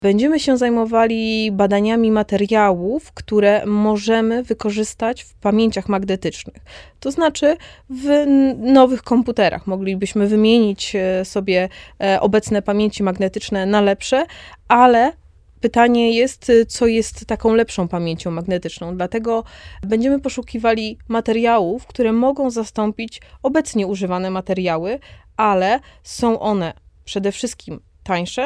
Będziemy się zajmowali badaniami materiałów, które możemy wykorzystać w pamięciach magnetycznych. To znaczy w nowych komputerach. Moglibyśmy wymienić sobie obecne pamięci magnetyczne na lepsze, ale pytanie jest, co jest taką lepszą pamięcią magnetyczną. Dlatego będziemy poszukiwali materiałów, które mogą zastąpić obecnie używane materiały, ale są one przede wszystkim tańsze,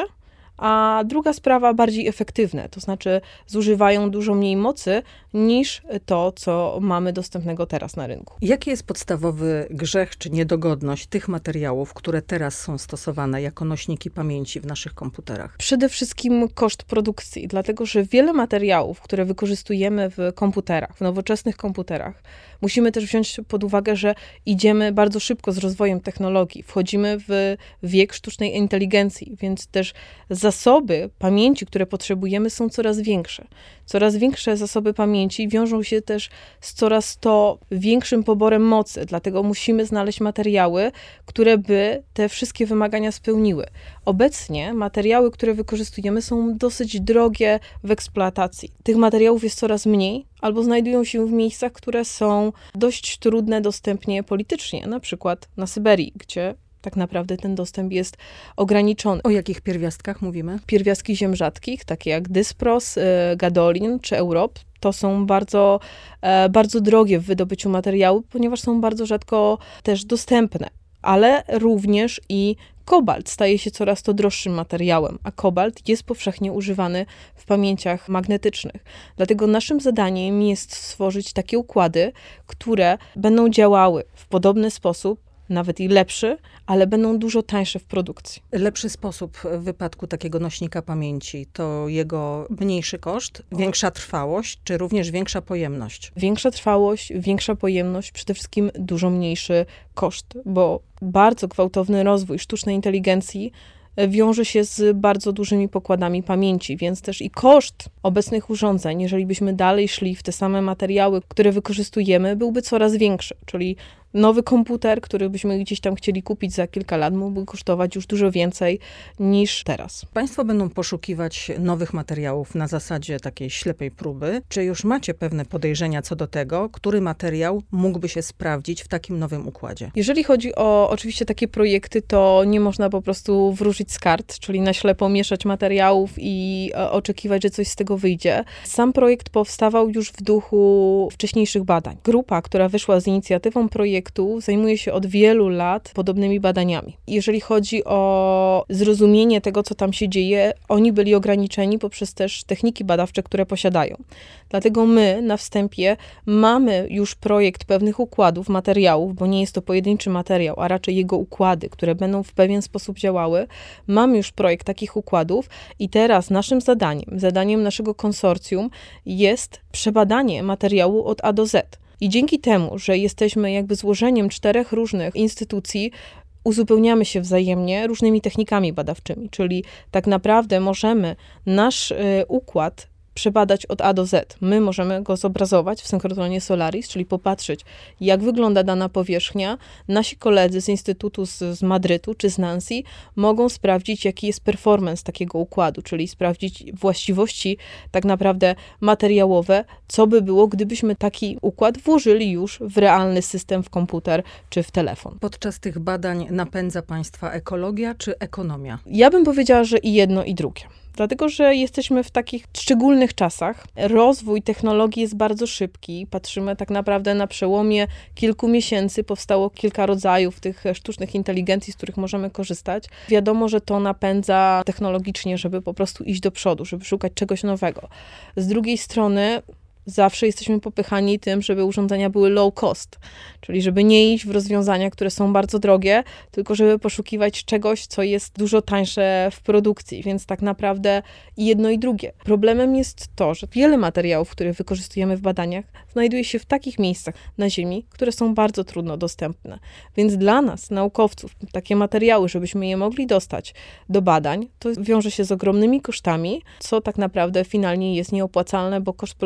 a druga sprawa bardziej efektywne, to znaczy zużywają dużo mniej mocy niż to, co mamy dostępnego teraz na rynku. Jaki jest podstawowy grzech czy niedogodność tych materiałów, które teraz są stosowane jako nośniki pamięci w naszych komputerach? Przede wszystkim koszt produkcji, dlatego że wiele materiałów, które wykorzystujemy w komputerach, w nowoczesnych komputerach, musimy też wziąć pod uwagę, że idziemy bardzo szybko z rozwojem technologii, wchodzimy w wiek sztucznej inteligencji, więc też zasoby pamięci, które potrzebujemy, są coraz większe. Coraz większe zasoby pamięci wiążą się też z coraz to większym poborem mocy, dlatego musimy znaleźć materiały, które by te wszystkie wymagania spełniły. Obecnie materiały, które wykorzystujemy, są dosyć drogie w eksploatacji. Tych materiałów jest coraz mniej, albo znajdują się w miejscach, które są dość trudne dostępnie politycznie, na przykład na Syberii, gdzie tak naprawdę ten dostęp jest ograniczony. O jakich pierwiastkach mówimy? Pierwiastki ziem rzadkich, takie jak dyspros, gadolin czy europ, to są bardzo, bardzo drogie w wydobyciu materiału, ponieważ są bardzo rzadko też dostępne. Ale również i kobalt staje się coraz to droższym materiałem, a kobalt jest powszechnie używany w pamięciach magnetycznych. Dlatego naszym zadaniem jest stworzyć takie układy, które będą działały w podobny sposób, nawet i lepszy, ale będą dużo tańsze w produkcji. Lepszy sposób w wypadku takiego nośnika pamięci to jego mniejszy koszt, większa trwałość, czy również większa pojemność? Większa trwałość, większa pojemność, przede wszystkim dużo mniejszy koszt, bo bardzo gwałtowny rozwój sztucznej inteligencji wiąże się z bardzo dużymi pokładami pamięci, więc też i koszt obecnych urządzeń, jeżeli byśmy dalej szli w te same materiały, które wykorzystujemy, byłby coraz większy, czyli nowy komputer, który byśmy gdzieś tam chcieli kupić za kilka lat, mógłby kosztować już dużo więcej niż teraz. Państwo będą poszukiwać nowych materiałów na zasadzie takiej ślepej próby. Czy już macie pewne podejrzenia co do tego, który materiał mógłby się sprawdzić w takim nowym układzie? Jeżeli chodzi o oczywiście takie projekty, to nie można po prostu wróżyć z kart, czyli na ślepo mieszać materiałów i oczekiwać, że coś z tego wyjdzie. Sam projekt powstawał już w duchu wcześniejszych badań. Grupa, która wyszła z inicjatywą projektu, zajmuje się od wielu lat podobnymi badaniami. Jeżeli chodzi o zrozumienie tego, co tam się dzieje, oni byli ograniczeni poprzez też techniki badawcze, które posiadają. Dlatego my na wstępie mamy już projekt pewnych układów, materiałów, bo nie jest to pojedynczy materiał, a raczej jego układy, które będą w pewien sposób działały. Mamy już projekt takich układów i teraz naszym zadaniem naszego konsorcjum jest przebadanie materiału od A do Z. I dzięki temu, że jesteśmy jakby złożeniem 4 różnych instytucji, uzupełniamy się wzajemnie różnymi technikami badawczymi, czyli tak naprawdę możemy nasz układ przebadać od A do Z. My możemy go zobrazować w synchrotronie Solaris, czyli popatrzeć, jak wygląda dana powierzchnia. Nasi koledzy z Instytutu z Madrytu czy z Nancy mogą sprawdzić, jaki jest performance takiego układu, czyli sprawdzić właściwości tak naprawdę materiałowe, co by było, gdybyśmy taki układ włożyli już w realny system, w komputer czy w telefon. Podczas tych badań napędza Państwa ekologia czy ekonomia? Ja bym powiedziała, że i jedno, i drugie. Dlatego, że jesteśmy w takich szczególnych czasach. Rozwój technologii jest bardzo szybki. Patrzymy tak naprawdę na przełomie kilku miesięcy. Powstało kilka rodzajów tych sztucznych inteligencji, z których możemy korzystać. Wiadomo, że to napędza technologicznie, żeby po prostu iść do przodu, żeby szukać czegoś nowego. Z drugiej strony zawsze jesteśmy popychani tym, żeby urządzenia były low cost, czyli żeby nie iść w rozwiązania, które są bardzo drogie, tylko żeby poszukiwać czegoś, co jest dużo tańsze w produkcji, więc tak naprawdę i jedno i drugie. Problemem jest to, że wiele materiałów, które wykorzystujemy w badaniach, znajduje się w takich miejscach na Ziemi, które są bardzo trudno dostępne. Więc dla nas, naukowców, takie materiały, żebyśmy je mogli dostać do badań, to wiąże się z ogromnymi kosztami, co tak naprawdę finalnie jest nieopłacalne, bo koszt produkcji takiego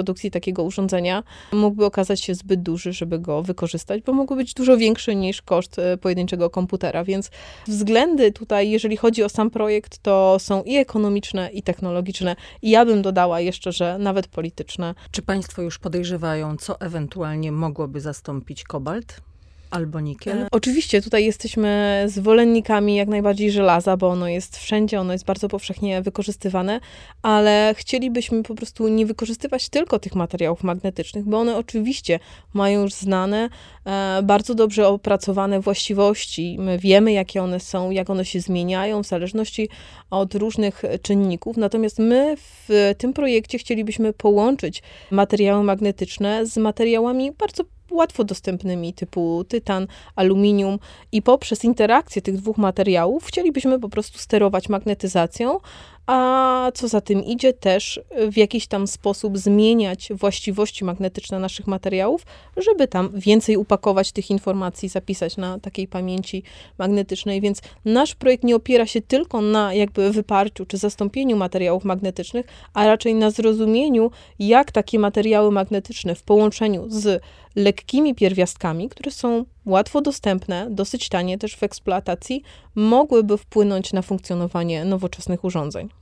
takiego urządzenia mógłby okazać się zbyt duży, żeby go wykorzystać, bo mógłby być dużo większy niż koszt pojedynczego komputera, więc względy tutaj, jeżeli chodzi o sam projekt, to są i ekonomiczne, i technologiczne, i ja bym dodała jeszcze, że nawet polityczne. Czy państwo już podejrzewają, co ewentualnie mogłoby zastąpić kobalt? Albo nikiel? Oczywiście tutaj jesteśmy zwolennikami jak najbardziej żelaza, bo ono jest wszędzie, ono jest bardzo powszechnie wykorzystywane, ale chcielibyśmy po prostu nie wykorzystywać tylko tych materiałów magnetycznych, bo one oczywiście mają już znane, bardzo dobrze opracowane właściwości. My wiemy, jakie one są, jak one się zmieniają w zależności od różnych czynników. Natomiast my w tym projekcie chcielibyśmy połączyć materiały magnetyczne z materiałami bardzo łatwo dostępnymi typu tytan, aluminium i poprzez interakcję tych dwóch materiałów chcielibyśmy po prostu sterować magnetyzacją, a co za tym idzie też w jakiś tam sposób zmieniać właściwości magnetyczne naszych materiałów, żeby tam więcej upakować tych informacji, zapisać na takiej pamięci magnetycznej, więc nasz projekt nie opiera się tylko na jakby wyparciu czy zastąpieniu materiałów magnetycznych, a raczej na zrozumieniu, jak takie materiały magnetyczne w połączeniu z lekkimi pierwiastkami, które są łatwo dostępne, dosyć tanie też w eksploatacji, mogłyby wpłynąć na funkcjonowanie nowoczesnych urządzeń.